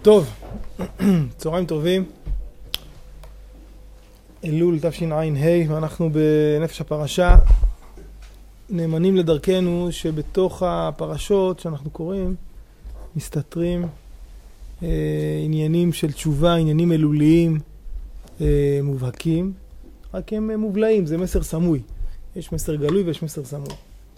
טוב, צהריים טובים. אלול תשע"ה, ואנחנו בנפש הפרשה נאמנים לדרכנו שבתוך הפרשות שאנחנו קוראים מסתתרים עניינים של תשובה, עניינים אלוליים מובהקים, רק הם מובלעים, זה מסר סמוי. יש מסר גלוי ויש מסר סמוי.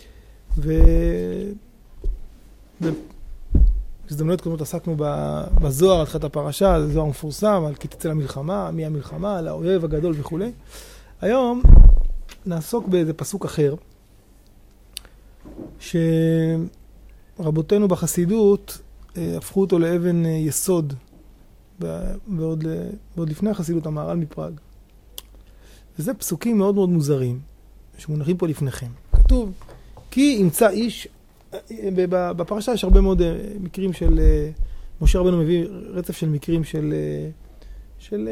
בהזדמנויות קודמות עסקנו בזוהר, על תחילת הפרשה, זה זוהר מפורסם, על כי תצא למלחמה, מי המלחמה, על האויב הגדול וכו'. היום נעסוק באיזה פסוק אחר, שרבותינו בחסידות הפכו אותו לאבן יסוד, ועוד לפני החסידות, המהר"ל מפראג. וזה פסוקים מאוד מאוד מוזרים, שמונחים פה לפניכם. כתוב, כי ימצא איש, בפרשה יש הרבה מאוד מקרים של, משה רבנו מביא רצף של מקרים של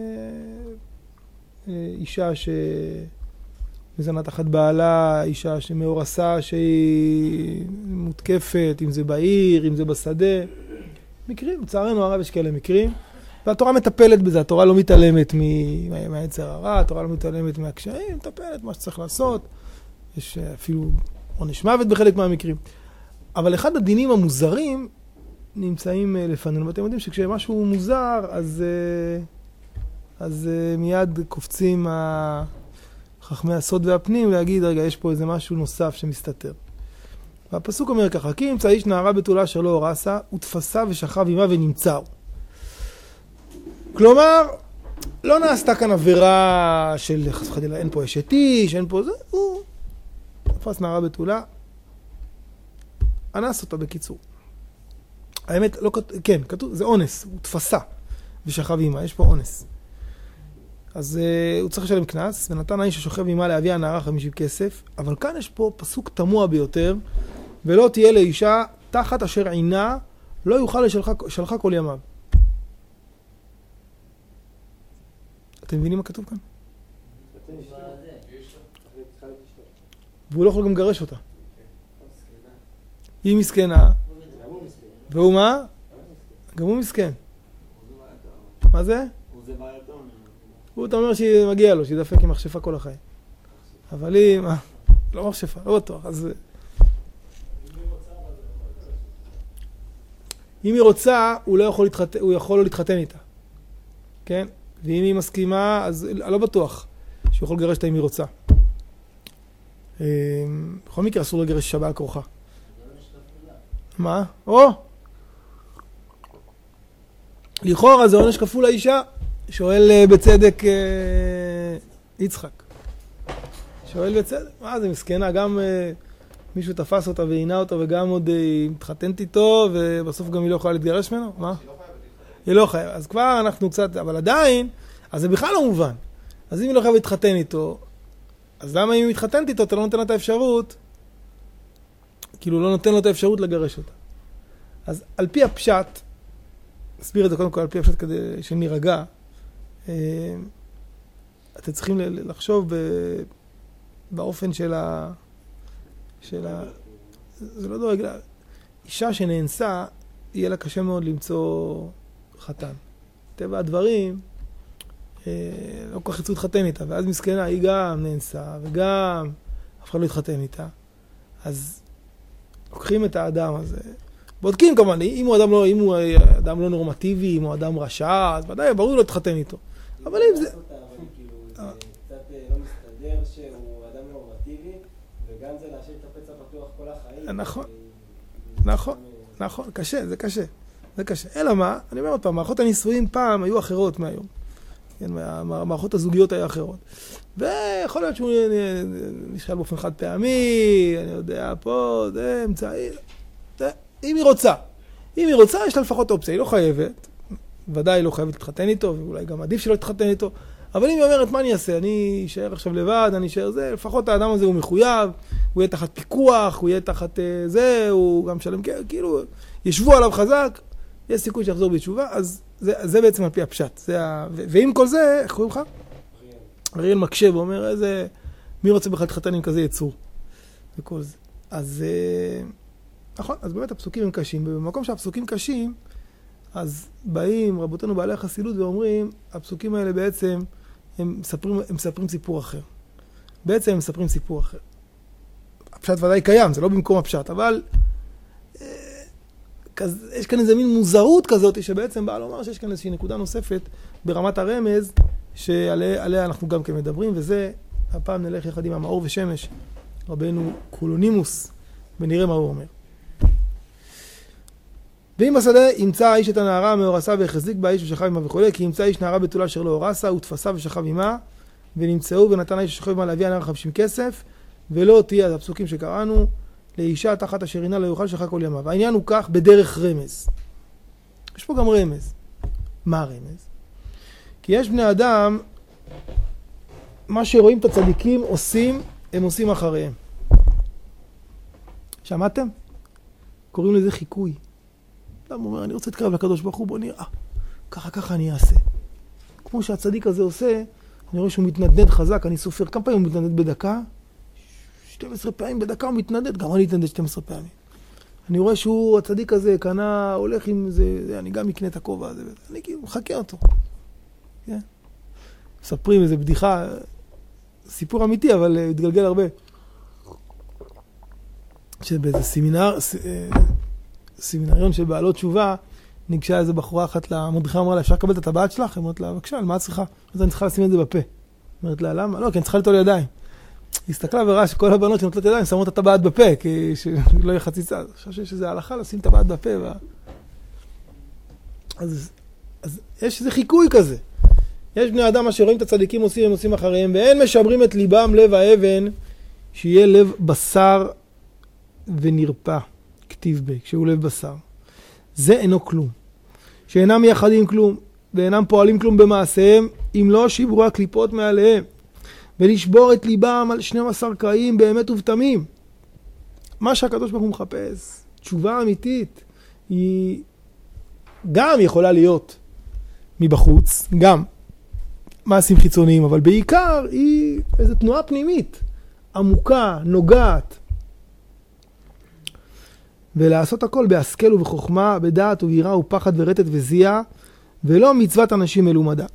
אישה שמזנה תחת בעלה, אישה שמאורסה שהיא מותקפת, אם זה בעיר, אם זה בשדה. מקרים, לצערנו הרב יש כאלה מקרים, והתורה מטפלת בזה, התורה לא מתעלמת מהיצר הרע, התורה לא מתעלמת מהקשיים, מטפלת מה שצריך לעשות, יש אפילו עונש מוות בחלק מהמקרים. אבל אחד הדינים המוזרים נמצאים לפנינו, ואתם יודעים שכשמשהו מוזר, אז מיד קופצים חכמי הסוד והפנים להגיד, רגע, יש פה איזה משהו נוסף שמסתתר. והפסוק אומר ככה, כי ימצא איש נערה בתולה אשר לא אורסה, ותפסה ושכב עמה ונמצאו. כלומר, לא נעשתה כאן עבירה של חלילה, אין פה אשת איש, אין פה זה, הוא תפס נערה בתולה, אנס אותה בקיצור. האמת, לא, כן, כתוב, זה אונס, הוא תפסה ושכב עמה, יש פה אונס. אז הוא צריך לשלם קנס, ונתן האיש ששוכב עמה להביא הנערה 50 כסף, אבל כאן יש פה פסוק תמוה ביותר, ולא תהיה לאישה תחת אשר עינה, לא יוכל לשלחה כל ימיו. אתם מבינים מה כתוב כאן? והוא לא יכול גם לגרש אותה. היא מסכנה. והוא מה? גם הוא מסכן. מה זה? הוא אתה אומר שהיא מגיעה לו, שהיא דפק עם מחשפה כל החיים. אבל היא, מה? לא מחשפה, לא בטוח. אז אם היא רוצה, הוא יכול לא להתחתן איתה. כן? ואם היא מסכימה, אז לא בטוח שהוא יכול לגרש אותה אם היא רוצה. בכל מקרה אסור לגרש אישה בעל כורחה. מה? לכאורה זה עונש כפול לאישה. שואל בצדק יצחק. שואל בצדק, מה זה מסכנה? גם מישהו תפס אותה ועינה אותה וגם עוד מתחתנת איתו ובסוף גם היא לא יכולה להתגרש ממנו? מה? היא לא חייבת. אז כבר אנחנו קצת, אבל עדיין, אז זה בכלל לא מובן. אז אם היא לא חייבת להתחתן איתו, אז למה אם היא מתחתנת איתו, אתה לא נותן לה את האפשרות, כאילו לא נותן לו את האפשרות לגרש אותה. אז על פי הפשט, נסביר את זה קודם כל על פי הפשט כדי שנירגע, אתם צריכים לחשוב באופן של זה לא דורג, אישה שנאנסה, יהיה לה קשה מאוד למצוא חתן. טבע הדברים, לא כל כך יצאו להתחתן איתה, ואז מסכנה, היא גם נאנסה, וגם אף אחד לא התחתן איתה. אז לוקחים את האדם הזה, בודקים כמובן, אם הוא אדם לא נורמטיבי, אם הוא אדם רשע, אז ודאי, ברור לא להתחתן איתו. אבל אם זה... זה קצת לא מסתדר שהוא אדם נורמטיבי, וגם זה להשאיר את הפצע פתוח כל החיים. נכון, קשה, זה קשה. אלא מה? אני אומר עוד פעם, מערכות הנישואים פעם היו אחרות מהיום. המערכות הזוגיות היו אחרות. ויכול להיות שהוא נשאל באופן חד פעמי, אני יודע, פה, זה אמצעי. אם היא רוצה, יש לה לפחות אופציה. היא לא חייבת, ודאי לא חייבת להתחתן איתו, ואולי גם עדיף שלא להתחתן איתו. אבל אם היא אומרת, מה אני אעשה? אני אשאר עכשיו לבד, אני אשאר זה. לפחות האדם הזה הוא מחויב, הוא יהיה תחת פיקוח, הוא יהיה תחת זה, הוא גם שלם, כאילו, ישבו עליו חזק, יש סיכוי שיחזור בתשובה, אז זה בעצם על פי הפשט. ועם כל זה, איך קוראים לך? אריאל מקשב, אומר, מי רוצה בכלל להתחתן עם כזה יצור? וכל זה. אז נכון, אז באמת הפסוקים הם קשים, ובמקום שהפסוקים קשים, אז באים רבותינו בעלי החסידות ואומרים, הפסוקים האלה בעצם, הם מספרים סיפור אחר. בעצם הם מספרים סיפור אחר. הפשט ודאי קיים, זה לא במקום הפשט, אבל יש כאן איזה מין מוזרות כזאת, שבעצם באה לומר שיש כאן איזושהי נקודה נוספת ברמת הרמז, שעליה אנחנו גם כן מדברים, וזה, הפעם נלך יחד עם המאור ושמש, רבנו קולונימוס, ונראה מה הוא אומר. ואם בשדה ימצא האיש את הנערה מאורסה והחזיק בה האיש ושכב עמה וכו', כי ימצא איש נערה בתולה אשר לא אורסה, ותפסה ושכב עמה, ונמצאו ונתן האיש ששכב עמה להביא הנערה 50 כסף, ולא תהיה, אז הפסוקים שקראנו, לאישה תחת אשר עינה לא יוכל שכב כל ימיו. העניין הוא כך בדרך רמז. יש פה גם רמז. מה הרמז? כי יש בני אדם, מה שרואים את הצדיקים עושים, הם עושים אחריהם. שמעתם? קוראים לזה חיקוי. אדם אומר, אני רוצה להתקרב לקדוש ברוך הוא, בוא נראה. ככה אני אעשה. כמו שהצדיק הזה עושה, אני רואה שהוא מתנדנד חזק, אני סופר. כמה פעמים הוא מתנדנד בדקה? 12 פעמים בדקה הוא מתנדנד, גם אני אתנדנד 12 פעמים. אני רואה שהוא, הצדיק הזה, קנה, הולך עם זה, אני גם אקנה את הכובע הזה. אני כאילו מחכה אותו. כן? מספרים איזה בדיחה, סיפור אמיתי, אבל התגלגל הרבה. שבאיזה סמינריון של בעלות תשובה, ניגשה איזו בחורה אחת למדריכה, אמרה לה, אפשר לקבל את הטבעת שלך? אמרת לה, בבקשה, מה את צריכה? אז אני צריכה לשים את זה בפה. אמרת לה, למה? לא, כי אני צריכה לטול ידיים. היא הסתכלה וראה שכל הבנות שנוטלות ידיים שמות את הטבעת בפה, כי שלא יהיה חציצה. אני חושב שזה הלכה לשים את הטבעת בפה. אז יש איזה חיקוי כזה. יש בני אדם אשר רואים את הצדיקים עושים, הם עושים אחריהם, ואין משברים את ליבם לב האבן, שיהיה לב בשר ונרפא, כתיב בי, כשהוא לב בשר. זה אינו כלום. שאינם מייחדים כלום, ואינם פועלים כלום במעשיהם, אם לא שיברו הקליפות מעליהם, ולשבור את ליבם על 12 קרעים באמת ובתמים. מה שהקדוש ברוך הוא מחפש, תשובה אמיתית, היא גם יכולה להיות מבחוץ, גם מעשים חיצוניים, אבל בעיקר היא איזו תנועה פנימית, עמוקה, נוגעת. ולעשות הכל בהשכל ובחוכמה, בדעת וביראה ופחד ורטט וזיע, ולא מצוות אנשים מלומדה.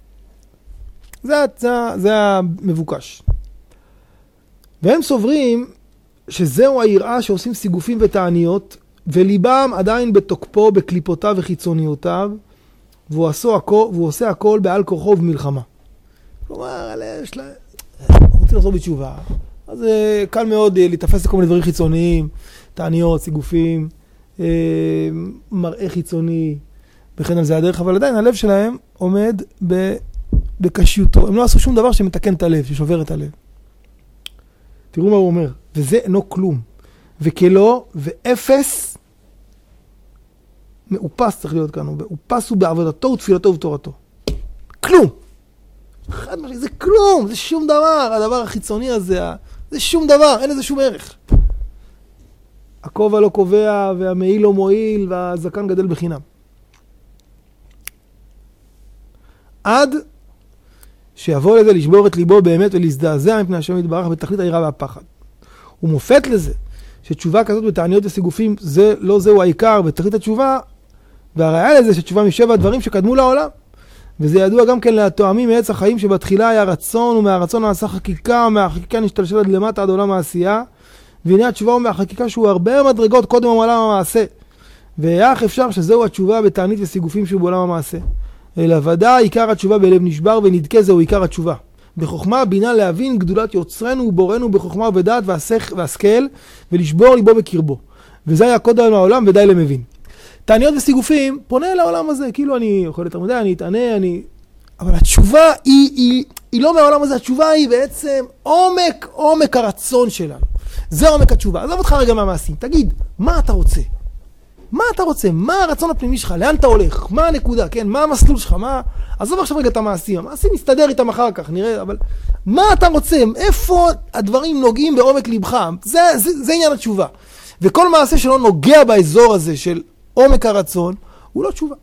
זה המבוקש. והם סוברים שזהו היראה שעושים סיגופים ותעניות, וליבם עדיין בתוקפו, בקליפותיו וחיצוניותיו, והוא עושה הכל בעל כורחו ובמלחמה. כלומר, רוצים לעשות בתשובה. אז קל מאוד להתאפס לכל מיני דברים חיצוניים, תעניות, סיגופים, מראה חיצוני, וכן על זה הדרך, אבל עדיין הלב שלהם עומד בקשיותו. הם לא עשו שום דבר שמתקן את הלב, ששובר את הלב. תראו מה הוא אומר, וזה אינו כלום. וכלא ואפס מאופס צריך להיות כאן, מאופס הוא בעבודתו ותפילתו ותורתו. כלום! אחד משהו, זה כלום, זה שום דבר, הדבר החיצוני הזה, זה שום דבר, אין לזה שום ערך. הכובע לא קובע, והמעיל לא מועיל, והזקן גדל בחינם. עד שיבוא לזה לשבור את ליבו באמת ולהזדעזע מפני השם יתברך בתכלית היראה והפחד. הוא מופת לזה שתשובה כזאת בתעניות וסיגופים, זהו העיקר בתכלית התשובה, והראיה לזה שתשובה משבע דברים שקדמו לעולם. וזה ידוע גם כן לתואמים מעץ החיים שבתחילה היה רצון, ומהרצון נעשה חקיקה, ומהחקיקה נשתלשל עד למטה עד עולם העשייה. והנה התשובה הוא מהחקיקה שהוא הרבה מדרגות קודם עולם המעשה. ואיך אפשר שזהו התשובה בתענית וסיגופים שהוא בעולם המעשה. אלא ודאי עיקר התשובה בלב נשבר ונדכה, זהו עיקר התשובה. בחוכמה בינה להבין גדולת יוצרנו ובורנו בחוכמה ובדעת והשכל, ולשבור ליבו בקרבו. וזה היה קודם העולם ודי למבין. תעניות וסיגופים פונה אל העולם הזה, כאילו אני יכול יותר מדי, אני אתענה, אבל התשובה היא לא מהעולם הזה, התשובה היא בעצם עומק הרצון שלנו. זה עומק התשובה. עזוב אותך רגע מהמעשים, תגיד, מה אתה רוצה? מה אתה רוצה? מה הרצון הפנימי שלך? לאן אתה הולך? מה הנקודה? כן? מה המסלול שלך? עזוב עכשיו רגע את המעשים. המעשים נסתדר איתם אחר כך, נראה, אבל מה אתה רוצה? איפה הדברים נוגעים בעומק לבך? זה עניין התשובה. וכל מעשה שלא נוגע באזור הזה של עומק הרצון, הוא לא תשובה.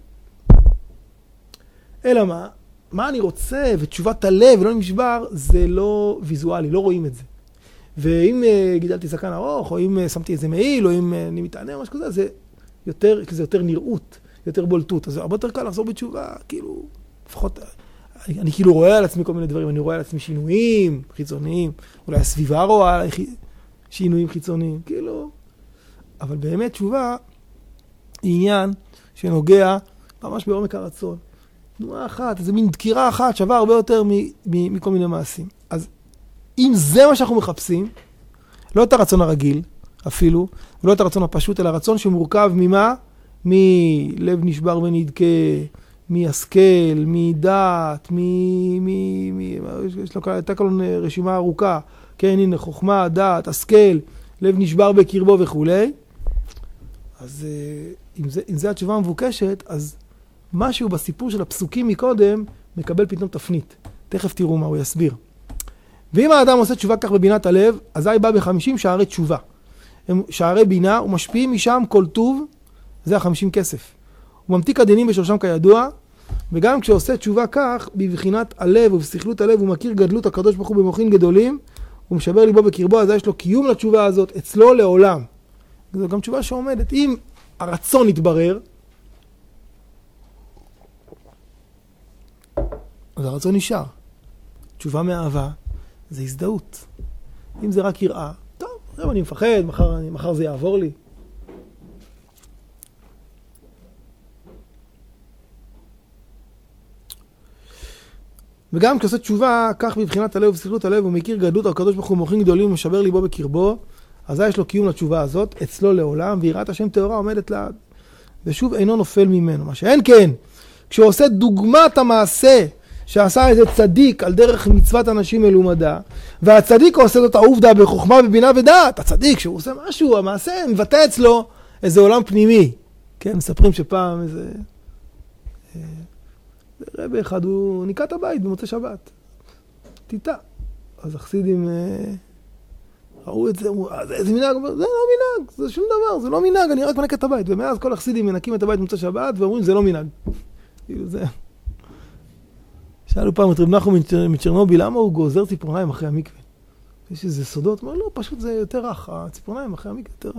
אלא מה אני רוצה, ותשובת הלב ולא נשבר, זה לא ויזואלי, לא רואים את זה. ואם גידלתי זקן ארוך, או אם שמתי איזה מעיל, או אם אני מתענה או משהו כזה, זה יותר נראות, יותר בולטות. אז הרבה יותר קל לחזור בתשובה, כאילו, לפחות, אני כאילו רואה על עצמי כל מיני דברים, אני רואה על עצמי שינויים חיצוניים, אולי הסביבה רואה עליי שינויים חיצוניים, כאילו, אבל באמת תשובה היא עניין שנוגע ממש בעומק הרצון. תנועה אחת, איזו מין דקירה אחת שווה הרבה יותר מכל מיני מעשים. אז אם זה מה שאנחנו מחפשים, לא את הרצון הרגיל אפילו, ולא את הרצון הפשוט, אלא הרצון שמורכב ממה? מלב נשבר ונדכה, מהשכל, מדעת, יש לו הייתה כאן רשימה ארוכה, כן, הנה, חוכמה, דעת, השכל, לב נשבר בקרבו וכו'. אז אם זה התשובה המבוקשת, אז משהו בסיפור של הפסוקים מקודם מקבל פתאום תפנית. תכף תראו מה הוא יסביר. ואם האדם עושה תשובה כך בבינת הלב, אזי בא ב50 שערי תשובה. הם שערי בינה ומשפיעים משם כל טוב, זה 50 כסף. הוא ממתיק הדינים בשורשם כידוע, וגם כשעושה תשובה כך, בבחינת הלב ובשכלות הלב, הוא מכיר גדלות הקדוש ברוך הוא במוחין גדולים, הוא משבר ליבו בקרבו, אז יש לו קיום לתשובה הזאת, אצלו לעולם. זו גם תשובה שעומדת. אם הרצון יתברר, אז הרצון נשאר. תשובה מאהבה, זה הזדהות. אם זה רק יראה, טוב, עכשיו אני מפחד, מחר זה יעבור לי. וגם כשעושה תשובה, כך מבחינת הלב ובשכלות הלב, הוא מכיר גדלות הקדוש ברוך הוא במוחין גדולים ומשבר ליבו בקרבו, אז יש לו קיום לתשובה הזאת, אצלו לעולם, ויראת השם טהורה עומדת לעד. ושוב אינו נופל ממנו. מה שאין כן, כשהוא עושה דוגמת המעשה, שעשה איזה צדיק על דרך מצוות אנשים מלומדה, והצדיק עושה זאת העובדה בחוכמה ובינה ודעת. הצדיק, כשהוא עושה משהו, המעשה מבטא אצלו איזה עולם פנימי. כן, מספרים שפעם איזה רבי אחד, הוא ניקה את הבית במוצאי שבת. טיטה. אז החסידים ראו את זה, אמרו, איזה מנהג? זה לא מנהג, זה שום דבר, זה לא מנהג, אני רק מנקה את הבית. ומאז כל החסידים מנקים את הבית במוצאי שבת, ואומרים, זה לא מנהג. כאילו זה... שאלו פעם את רב נחום מצ'רנוביל, למה הוא גוזר ציפורניים אחרי המקווה? יש איזה סודות? הוא אומר, לא, פשוט זה יותר רך, הציפורניים אחרי המקווה יותר...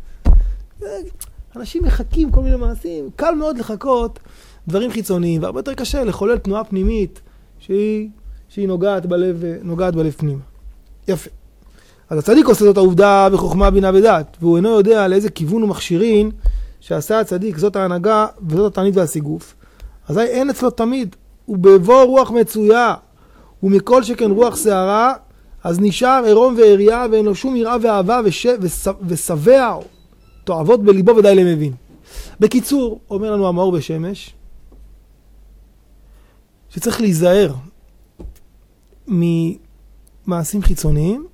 אנשים מחכים כל מיני מעשים, קל מאוד לחכות דברים חיצוניים, והרבה יותר קשה לחולל תנועה פנימית שהיא נוגעת בלב פנימה. יפה. אז הצדיק עושה זאת העובדה בחוכמה, בינה ודעת, והוא אינו יודע לאיזה כיוון ומכשירין שעשה הצדיק, זאת ההנהגה וזאת התענית והסיגוף. אזי אין אצלו תמיד, ובבוא רוח מצויה, ומכל שכן רוח שערה, אז נשאר עירום ועריה, ואין לו שום יראה ואהבה ושבע תועבות בליבו ודאי למבין. בקיצור, אומר לנו המאור בשמש, שצריך להיזהר ממעשים חיצוניים,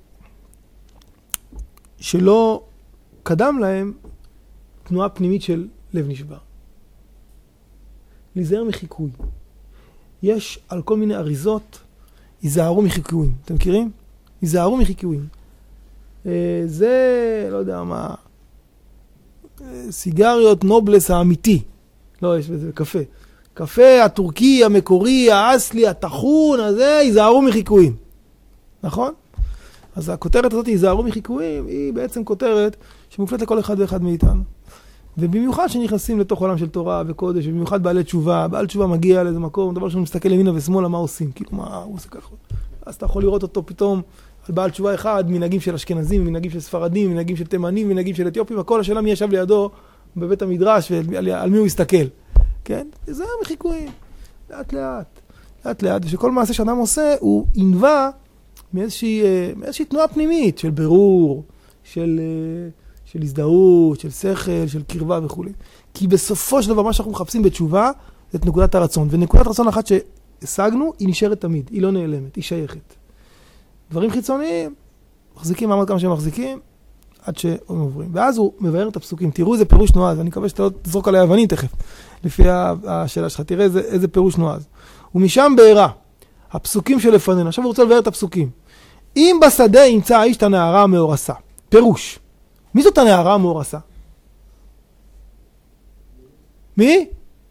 שלא קדם להם תנועה פנימית של לב נשבר. להיזהר מחיקוי. יש על כל מיני אריזות, ייזהרו מחיקויים. אתם מכירים? ייזהרו מחיקויים. זה, לא יודע מה, סיגריות נובלס האמיתי. לא, יש בזה קפה. קפה הטורקי, המקורי, האסלי, התחון, הזה, ייזהרו מחיקויים. נכון? אז הכותרת הזאת, ייזהרו מחיקויים, היא בעצם כותרת שמופלט לכל אחד ואחד מאיתנו. ובמיוחד שנכנסים לתוך עולם של תורה וקודש, ובמיוחד בעלי תשובה, בעל תשובה מגיע לאיזה מקום, דבר שהוא מסתכל ימינה ושמאלה, מה עושים? כאילו, מה הוא עושה ככה? אז אתה יכול לראות אותו פתאום על בעל תשובה אחד, מנהגים של אשכנזים, מנהגים של ספרדים, מנהגים של תימנים, מנהגים של אתיופים, הכל השאלה מי ישב לידו בבית המדרש, ועל מי הוא יסתכל. כן? זה מחיקויים. לאט לאט, ושכל מעשה שאדם עושה, הוא ינבע מאיזושהי תנועה פנימית של ברור, של הזדהות, של שכל, של קרבה וכו'. כי בסופו של דבר מה שאנחנו מחפשים בתשובה, זה את נקודת הרצון. ונקודת רצון אחת שהשגנו, היא נשארת תמיד, היא לא נעלמת, היא שייכת. דברים חיצוניים, מחזיקים מעמד כמה שהם מחזיקים, עד שהם עוברים. ואז הוא מבאר את הפסוקים. תראו איזה פירוש נועז, אני מקווה שאתה לא תזרוק עליי אבנים תכף, לפי השאלה שלך. תראה איזה פירוש נועז. ומשם בעירה, הפסוקים שלפנינו. עכשיו הוא רוצה לבאר את הפסוקים. אם בשדה ימצא האיש את הנערה המאורסה. פירוש. מי זאת הנערה המאורסה? מי?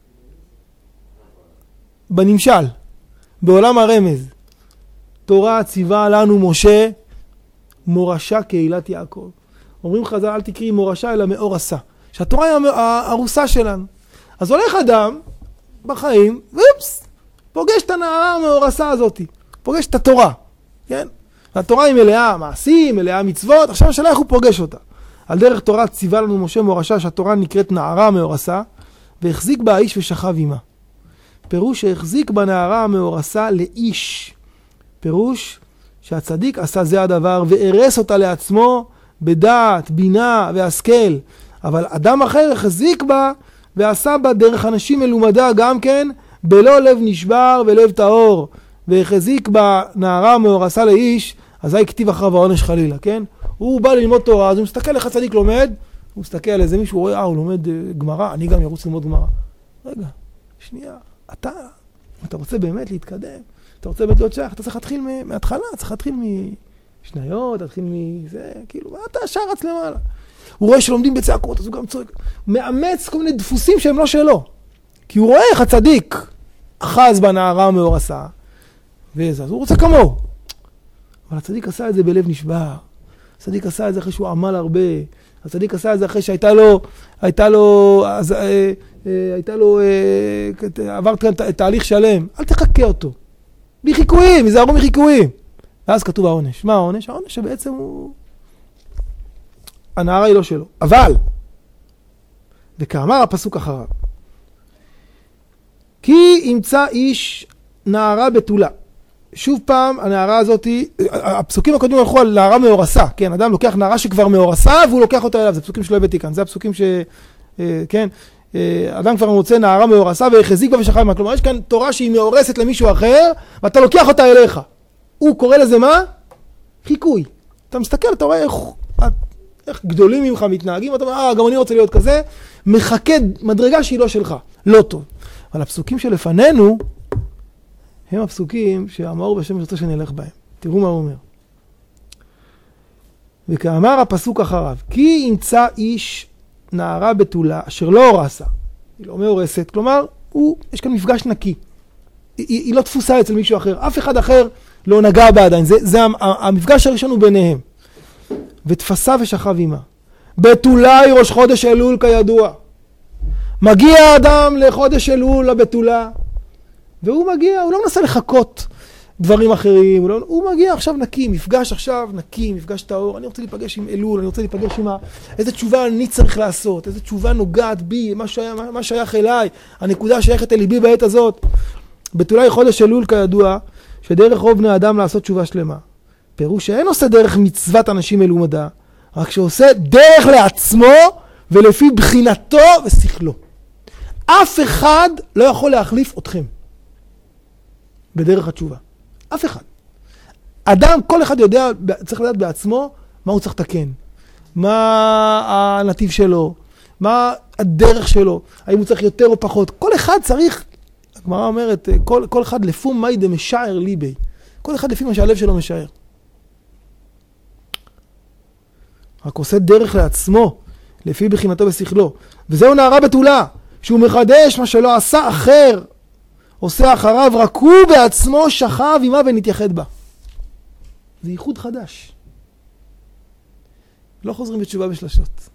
בנמשל. בעולם הרמז. תורה ציווה לנו משה, מורשה קהילת יעקב. אומרים חז"ל, אל תקראי מורשה אלא מאורסה. שהתורה היא הארוסה שלנו. אז הולך אדם בחיים, ואופס, פוגש את הנערה המאורסה הזאת, פוגש את התורה, כן? והתורה היא מלאה מעשים, מלאה מצוות, עכשיו השאלה איך הוא פוגש אותה. על דרך תורה ציווה לנו משה מורשה שהתורה נקראת נערה המאורסה, והחזיק בה האיש ושכב עמה. פירוש שהחזיק בנערה המאורסה לאיש. פירוש שהצדיק עשה זה הדבר והרס אותה לעצמו בדעת, בינה והשכל. אבל אדם אחר החזיק בה ועשה בה דרך אנשים מלומדה גם כן, בלא לב נשבר ולב טהור. והחזיק בנערה המאורסה לאיש, אזי כתיב אחריו העונש חלילה, כן? הוא בא ללמוד תורה, אז הוא מסתכל איך הצדיק לומד, הוא מסתכל על איזה מישהו, הוא רואה, הוא לומד גמרא, אני גם ירוץ ללמוד גמרא. רגע, שנייה, אתה רוצה באמת להתקדם, אתה רוצה באמת להיות שייך, אתה צריך להתחיל מההתחלה, צריך להתחיל משניות, להתחיל מזה, כאילו, אתה ישר רץ למעלה. הוא רואה שלומדים בצעקות, אז הוא גם צועק, מאמץ כל מיני דפוסים שהם לא שלו. כי הוא רואה איך הצדיק אחז בנערה המאורסה, וזה, אז הוא רוצה כמוהו. אבל הצדיק עשה את זה בלב נשבר. הצדיק עשה את זה אחרי שהוא עמל הרבה. הצדיק עשה את זה אחרי עבר תהליך שלם. אל תחכה אותו. בלי חיקויים, יזהרו מחיקויים. ואז כתוב העונש. מה העונש? העונש שבעצם הוא... הנערה היא לא שלו. אבל, וכאמר הפסוק אחריו, כי ימצא איש נערה בתולה. שוב פעם, הנערה הזאת, הפסוקים הקודמים הלכו על נערה מאורסה, כן, אדם לוקח נערה שכבר מאורסה, והוא לוקח אותה אליו, זה פסוקים שלא הבאתי כאן, זה הפסוקים כן, אדם כבר מוצא נערה מאורסה, והחזיק בה ושכב עמה, כלומר, יש כאן תורה שהיא מאורסת למישהו אחר, ואתה לוקח אותה אליך. הוא קורא לזה מה? חיקוי. אתה מסתכל, אתה רואה איך גדולים ממך מתנהגים, אתה אומר, גם אני רוצה להיות כזה, מחכה מדרגה שהיא לא שלך, לא טוב. אבל הפסוקים שלפנינו, הם הפסוקים שהמאור בשם רוצה שנלך בהם. תראו מה הוא אומר. וכאמר הפסוק אחריו, כי ימצא איש נערה בתולה אשר לא הורסה. היא לא מאורסת, כלומר, יש כאן מפגש נקי. היא לא תפוסה אצל מישהו אחר. אף אחד אחר לא נגע בה עדיין. זה המפגש הראשון הוא ביניהם. ותפסה ושכב עמה. בתולה היא ראש חודש אלול כידוע. מגיע האדם לחודש אלול לבתולה. והוא מגיע, הוא לא מנסה לחכות דברים אחרים, הוא מגיע עכשיו נקי, מפגש עכשיו נקי, מפגש טהור, אני רוצה להיפגש עם אלול, אני רוצה להיפגש עם איזה תשובה אני צריך לעשות, איזה תשובה נוגעת בי, מה שייך אליי, הנקודה שייכת אל בי בעת הזאת. בתולה היא חודש אלול כידוע, שדרך רוב בני אדם לעשות תשובה שלמה. פירוש שאין עושה דרך מצוות אנשים מלומדה, רק שעושה דרך לעצמו ולפי בחינתו ושכלו. אף אחד לא יכול להחליף אתכם. בדרך התשובה. אף אחד. אדם, כל אחד יודע, צריך לדעת בעצמו מה הוא צריך לתקן. מה הנתיב שלו, מה הדרך שלו, האם הוא צריך יותר או פחות. כל אחד צריך, הגמרא אומרת, כל אחד לפום מאי דמשער ליבי. כל אחד לפי מה שהלב שלו משער. רק עושה דרך לעצמו, לפי בחינתו ושכלו. וזהו נערה בתולה, שהוא מחדש מה שלא עשה אחר, עושה אחריו, רק הוא בעצמו שכב עמה ונתייחד בה. זה ייחוד חדש. לא חוזרים בתשובה בשלשות.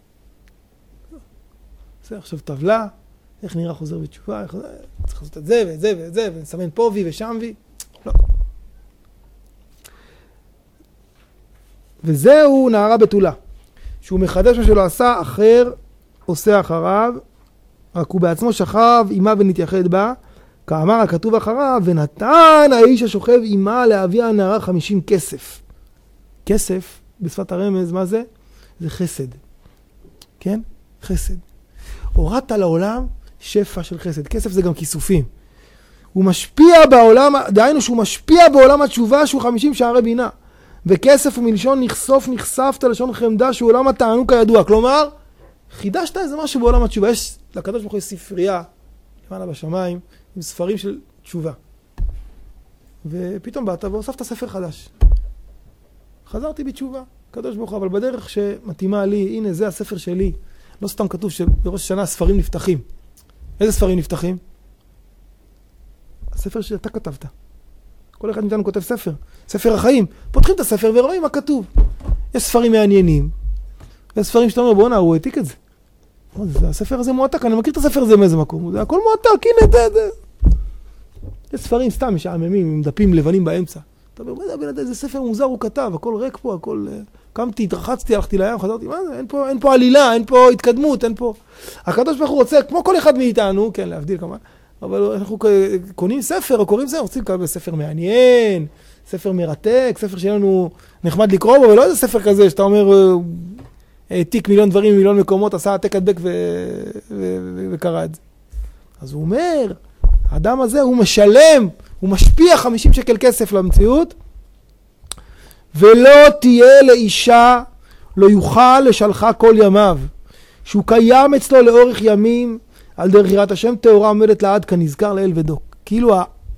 זה עכשיו טבלה, איך נראה חוזר בתשובה, צריך לעשות את זה ואת זה ואת זה, ונסמן פה וי ושם וי. לא. וזהו נערה בתולה, שהוא מחדש מה שלא עשה, אחר עושה אחריו, רק הוא בעצמו שכב עמה ונתייחד בה, כאמר הכתוב אחריו, ונתן האיש השוכב עמה להביא הנערה 50 כסף. כסף, בשפת הרמז, מה זה? זה חסד. כן? חסד. הורדת לעולם שפע של חסד. כסף זה גם כיסופים. הוא משפיע בעולם, דהיינו שהוא משפיע בעולם התשובה שהוא 50 שערי בינה. וכסף הוא מלשון נחשוף, נחשפת לשון חמדה שהוא עולם התענוג כידוע. כלומר, חידשת איזה משהו בעולם התשובה. יש לקדוש ברוך הוא ספרייה, למעלה בשמיים, עם ספרים של תשובה. ופתאום באת והוספת ספר חדש. חזרתי בתשובה, קדוש ברוך הוא, אבל בדרך שמתאימה לי, הנה זה הספר שלי. לא סתם כתוב שבראש השנה הספרים נפתחים. איזה ספרים נפתחים? הספר שאתה כתבת. כל אחד מאיתנו כותב ספר. ספר החיים. פותחים את הספר ורואים מה כתוב. יש ספרים מעניינים. יש ספרים שאתה אומר, בוא'נה, הוא העתיק את זה. הספר הזה מועתק, אני מכיר את הספר הזה מאיזה מקום, זה הכל מועתק, הנה זה. יש ספרים סתם משעממים, עם דפים לבנים באמצע. אתה אומר, איזה ספר מוזר הוא כתב, הכל ריק פה, הכל... קמתי, התרחצתי, הלכתי לים, חזרתי, מה זה? אין פה עלילה, אין פה התקדמות, אין פה... הקדוש ברוך הוא רוצה, כמו כל אחד מאיתנו, כן, להבדיל כמה, אבל אנחנו קונים ספר, או קוראים ספר, רוצים לקבל ספר מעניין, ספר מרתק, ספר שלנו נחמד לקרוא בו, ולא איזה ספר כזה שאתה אומר, העתיק מיליון דברים, מיליון מקומות, עשה העתק הדבק וקרא את זה. אז הוא אומר, האדם הזה הוא משלם, הוא משפיע 50 שקל כסף למציאות, ולא תהיה לאישה, לא יוכל לשלחה כל ימיו, שהוא קיים אצלו לאורך ימים, על דרך יראת השם תאורה עומדת לעד כנזכר לאל ודוק. כאילו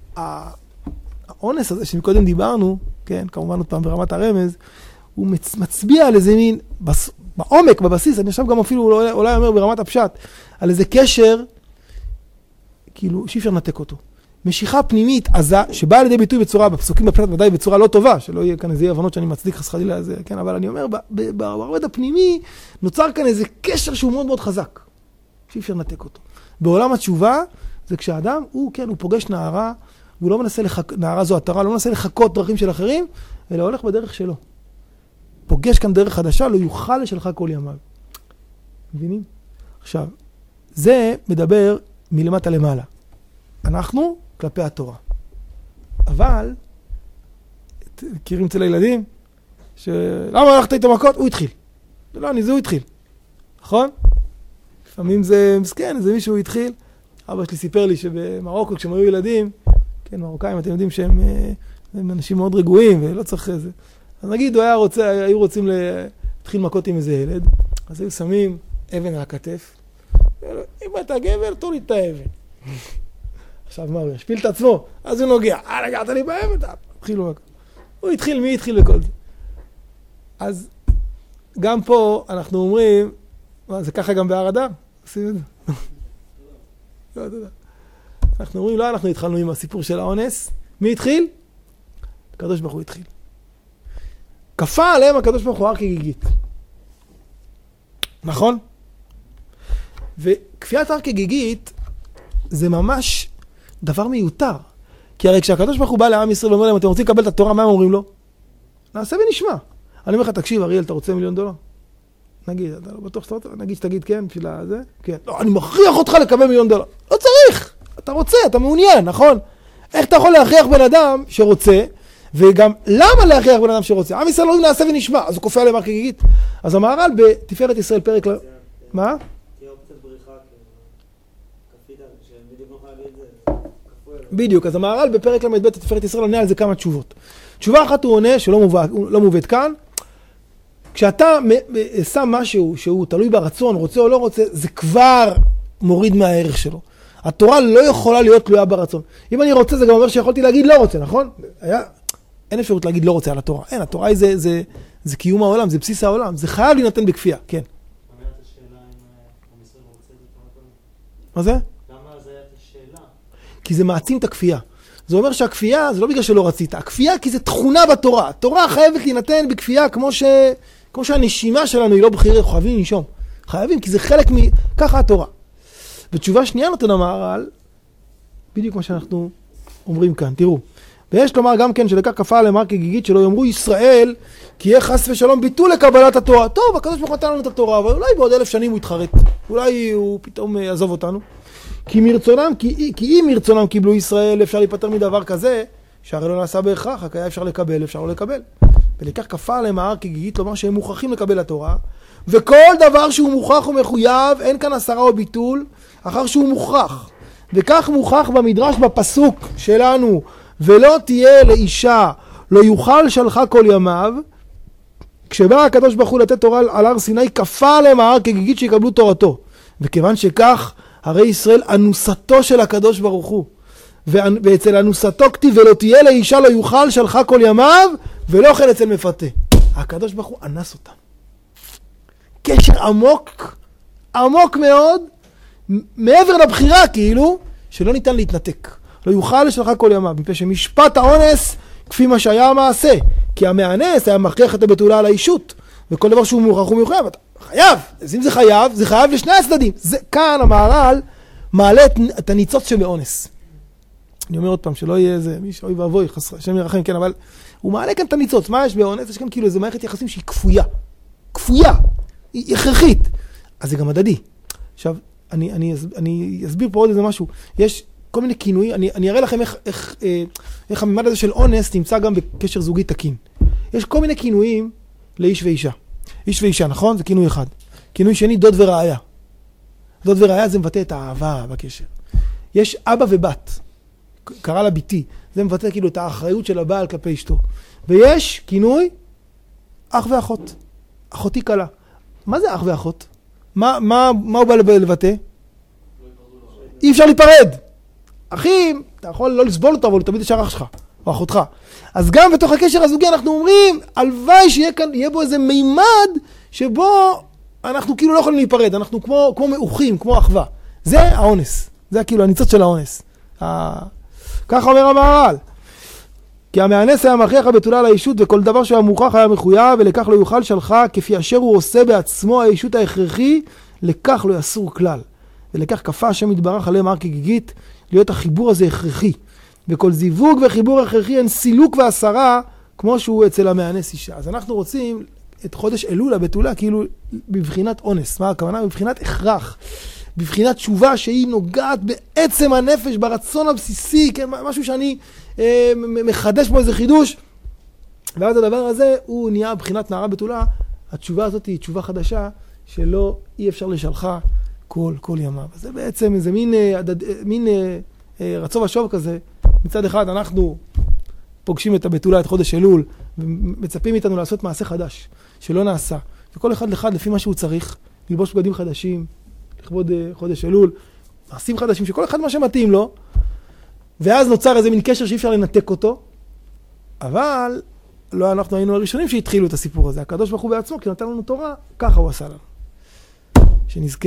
האונס הזה שמקודם דיברנו, כן, כמובן עוד פעם ברמת הרמז, הוא מצביע על איזה מין, בעומק, בבסיס, אני חושב גם אפילו אולי אומר ברמת הפשט, על איזה קשר, כאילו, שאי אפשר לנתק אותו. משיכה פנימית עזה, שבאה לידי ביטוי בצורה, בפסוקים בפשט ודאי בצורה לא טובה, שלא יהיה כאן איזה הבנות שאני מצדיק חסכדילה לזה, כן, אבל אני אומר, ברובד הפנימי, נוצר כאן איזה קשר שהוא מאוד מאוד חזק, שאי אפשר לנתק אותו. בעולם התשובה, זה כשהאדם, הוא פוגש נערה, והוא לא מנסה נערה זו התרה, לא מנסה לחכות דרכים של אחרים, אלא הולך בדרך שלו. פוגש כאן דרך חדשה, לא יוכל לשלחה כל ימיו. מבינים? עכשיו, זה מדבר מלמטה למעלה. אנחנו כלפי התורה. אבל, מכירים אצל הילדים, למה הלכת איתו מכות? הוא התחיל. לא, זה הוא התחיל. נכון? לפעמים זה מסכן, זה מישהו התחיל. אבא שלי סיפר לי שבמרוקו, כשהם היו ילדים, כן, מרוקאים, אתם יודעים שהם אנשים מאוד רגועים, ולא צריך איזה. אז נגיד, היו רוצים להתחיל מכות עם איזה ילד, אז היו שמים אבן על הכתף, אם אתה גבר, תור לי את האבן. עכשיו מה, הוא ישפיל את עצמו, אז הוא נוגע, נגעת לי באבן, התחילו מכות. הוא התחיל, מי התחיל בכל זה? אז גם פה אנחנו אומרים, זה ככה גם בהר אדר? עושים את זה? לא, תודה. אנחנו אומרים, לא, אנחנו התחלנו עם הסיפור של האונס. מי התחיל? הקדוש ברוך הוא התחיל. כפה עליהם הקדוש ברוך הוא הר כגיגית. נכון? וכפיית הר כגיגית זה ממש דבר מיותר. כי הרי כשהקדוש ברוך הוא בא לעם ישראל ואומר להם, אתם רוצים לקבל את התורה, מה הם אומרים לו? נעשה ונשמע. אני אומר לך, תקשיב, אריאל, אתה רוצה $1,000,000? נגיד, אתה לא בטוח שאתה רוצה? נגיד שתגיד כן, בשביל זה? כן. לא, אני מכריח אותך לקבל $1,000,000. לא צריך! אתה רוצה, אתה מעוניין, נכון? איך אתה יכול להכריח בן אדם שרוצה, וגם למה להכריח בן אדם שרוצה? עם ישראל לא נעשה ונשמע, אז הוא כופה עליהם הר כגיגית. אז המהר"ל בתפארת ישראל פרק... מה? בדיוק, אז המהר"ל בפרק ל"ב תפארת ישראל עונה על זה כמה תשובות. תשובה אחת הוא עונה, שלא מובאת כאן, כשאתה שם משהו שהוא תלוי ברצון, רוצה או לא רוצה, זה כבר מוריד מהערך שלו. התורה לא יכולה להיות תלויה ברצון. אם אני רוצה, זה גם אומר שיכולתי להגיד לא רוצה, נכון? אין אפשרות להגיד לא רוצה על התורה. אין, התורה היא זה קיום העולם, זה בסיס העולם. זה חייב להינתן בכפייה, כן. אומרת השאלה אם עם ישראל רוצה את התורה? מה זה? למה זה היה את השאלה? כי זה מעצים את הכפייה. זה אומר שהכפייה זה לא בגלל שלא רצית. הכפייה כי זה תכונה בתורה. התורה חייבת להינתן בכפייה כמו שהנשימה שלנו היא לא בחירה, חייבים לנשום. חייבים, כי זה חלק ככה התורה. בתשובה שנייה נותן המהר"ל, בדיוק מה שאנחנו אומרים כאן, תראו. ויש לומר גם כן שלקח כפה עליהם הר כגיגית שלא יאמרו ישראל, כי יהיה חס ושלום ביטול לקבלת התורה. טוב, הקדוש ברוך הוא נתן לנו את התורה, אבל אולי בעוד 1000 שנים הוא יתחרט. אולי הוא פתאום יעזוב אותנו. כי אם מרצונם קיבלו ישראל, אפשר להיפטר מדבר כזה, שהרי לא נעשה בהכרח, רק היה אפשר לקבל, אפשר לא לקבל. ולקח כפה עליהם הר כגיגית, לומר שהם מוכרחים לקבל התורה, וכל דבר שהוא מוכרח ומחויב, אין כאן הסרה או ביטול, אחר שהוא מוכרח. וכך מוכרח במדרש בפסוק שלנו, ולא תהיה לאישה, לא יוכל שלחה כל ימיו, כשבא הקדוש ברוך הוא לתת תורה על הר סיני, כפה עליהם ההר כגיגית שיקבלו תורתו. וכיוון שכך, הרי ישראל אנוסתו של הקדוש ברוך הוא. ואצל אנוסתו כתיב, ולא תהיה לאישה, לא יוכל שלחה כל ימיו, ולא כן אצל מפתה. הקדוש ברוך הוא אנס אותם. קשר עמוק, עמוק מאוד, מעבר לבחירה כאילו, שלא ניתן להתנתק. לא יוכל לשלחה כל ימיו, מפני שמשפט האונס כפי מה שהיה המעשה. כי המאנס היה מכריח את הבתולה על האישות, וכל דבר שהוא מוכרח הוא מחויב, אתה חייב. אז אם זה חייב לשני הצדדים. כאן המהר"ל מעלה את הניצוץ שבאונס. אני אומר עוד פעם, שלא יהיה איזה, מי שאוי ואבוי, השם ירחם, כן, אבל הוא מעלה כאן את הניצוץ. מה יש באונס? יש כאן כאילו איזו מערכת יחסים שהיא כפויה, היא הכרחית. אז זה גם הדדי. עכשיו, אני אסביר פה עוד איזה משהו. יש כל מיני כינויים, אני אראה לכם איך הממד הזה של אונס נמצא גם בקשר זוגי תקין. יש כל מיני כינויים לאיש ואישה. איש ואישה, נכון? זה כינוי אחד. כינוי שני, דוד ורעיה. דוד ורעיה זה מבטא את האהבה בקשר. יש אבא ובת. קרא לה ביתי. זה מבטא כאילו את האחריות של הבעל כלפי אשתו. ויש כינוי אח ואחות. אחותי קלה. מה זה אח ואחות? מה הוא בא לבטא? אי אפשר להיפרד. אחים, אתה יכול לא לסבול אותו, אבל הוא תמיד ישר אח שלך, או אחותך. אז גם בתוך הקשר הזוגי אנחנו אומרים, הלוואי שיהיה בו איזה מימד, שבו אנחנו כאילו לא יכולים להיפרד, אנחנו כמו מאוחים, כמו אחווה. זה האונס. זה כאילו הניצוץ של האונס. ככה אומר המהר"ל. כי המאנס היה מכריח הבתולה לאישות, וכל דבר שהיה מוכרח היה מחויב, ולכך לא יוכל שלחה, כפי אשר הוא עושה בעצמו האישות ההכרחי, לכך לא יסור כלל. ולכך כפה השם יתברך עליהם הר כגיגית, להיות החיבור הזה הכרחי. וכל זיווג וחיבור הכרחי אין סילוק והסרה, כמו שהוא אצל המאנס אישה. אז אנחנו רוצים את חודש אלול הבתולה, כאילו בבחינת אונס. מה הכוונה? בבחינת הכרח. בבחינת תשובה שהיא נוגעת בעצם הנפש, ברצון הבסיסי, כן? משהו שאני מחדש פה איזה חידוש. ואז הדבר הזה הוא נהיה בבחינת נערה בתולה. התשובה הזאת היא תשובה חדשה, שלא אי אפשר לשלחה כל ימיו. זה בעצם איזה מין רצון ושוב כזה. מצד אחד אנחנו פוגשים את הבתולה, את חודש אלול, ומצפים איתנו לעשות מעשה חדש, שלא נעשה. וכל אחד לחד לפי מה שהוא צריך, ללבוש בגדים חדשים, לכבוד חודש אלול, מעשים חדשים, שכל אחד מה שמתאים לו, ואז נוצר איזה מין קשר שאי אפשר לנתק אותו, אבל לא אנחנו היינו הראשונים שהתחילו את הסיפור הזה. הקדוש ברוך הוא בעצמו, כי נתן לנו תורה, ככה הוא עשה לנו. שנזכה.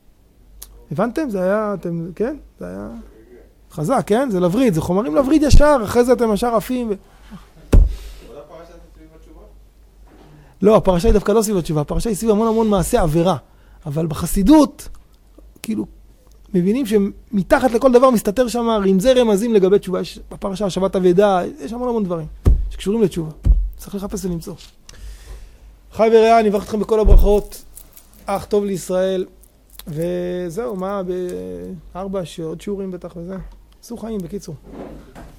הבנתם? זה היה, כן? זה היה חזק, כן? זה לבריד, זה חומרים לבריד ישר, אחרי זה אתם ישר עפים. עוד הפרשה זה סביב התשובה? לא, הפרשה היא דווקא לא סביב התשובה, הפרשה היא סביב המון מעשי עבירה. אבל בחסידות, כאילו, מבינים שמתחת לכל דבר מסתתר שם רמזי רמזים לגבי תשובה. יש בפרשה השבת אבדה, יש המון דברים שקשורים לתשובה. צריך לחפש ולמצוא. חי ורעה, אני מברך אתכם בכל הברכות. אך טוב לישראל. וזהו, מה, ב4 שעות שיעורים בטח וזה. עשו חיים בקיצור.